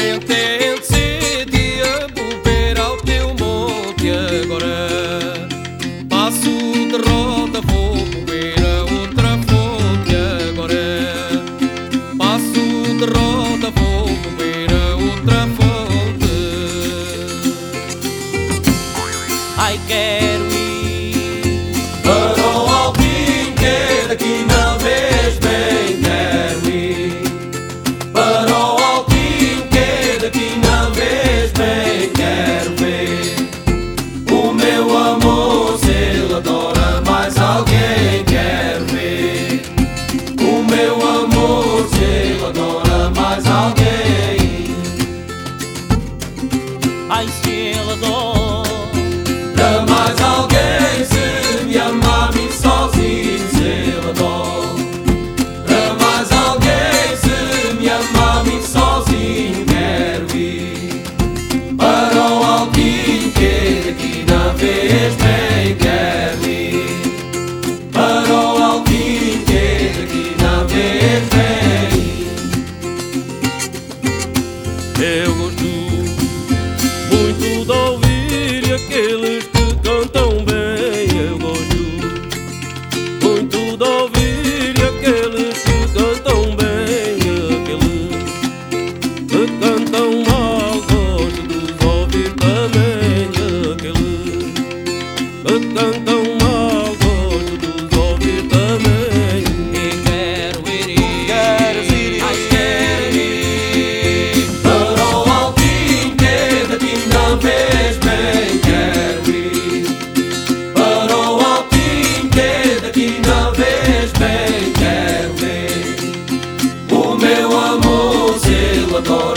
Entende sede a beber ao teu monte agora. Passo de roda, vou beber a outra fonte agora. Passo de roda, vou beber a outra fonte. Ai, quero ir para o Alpim, que é daqui não vês bem. Quero ir para o Alpim, que é daqui não vês bem. Quero ver o meu amor, se ele adora mais alguém. Quero ver o meu amor, se ele adora mais alguém. ai, se ele adora Mais alguém, se me ama a mim sozinho, se ele adora mais alguém, se me ama a mim sozinho. Quero ir para o Alpim, que daqui não vês bem. Quero ir para o Alpim, que daqui não vês bem. Eu gosto muito de ouvir aqueles que cantam bem. Eu gosto muito de ouvir aqueles que cantam bem. Aqueles que cantam mal, gosto de os ouvir também. Aqueles que cantam mal, gosto de os ouvir também. e quero ir, Ai, quero ir para o Alpim, que daqui não vês bem. Quero ir para o Alpim, que daqui não vês bem. Quero ver o meu amor, se ele adora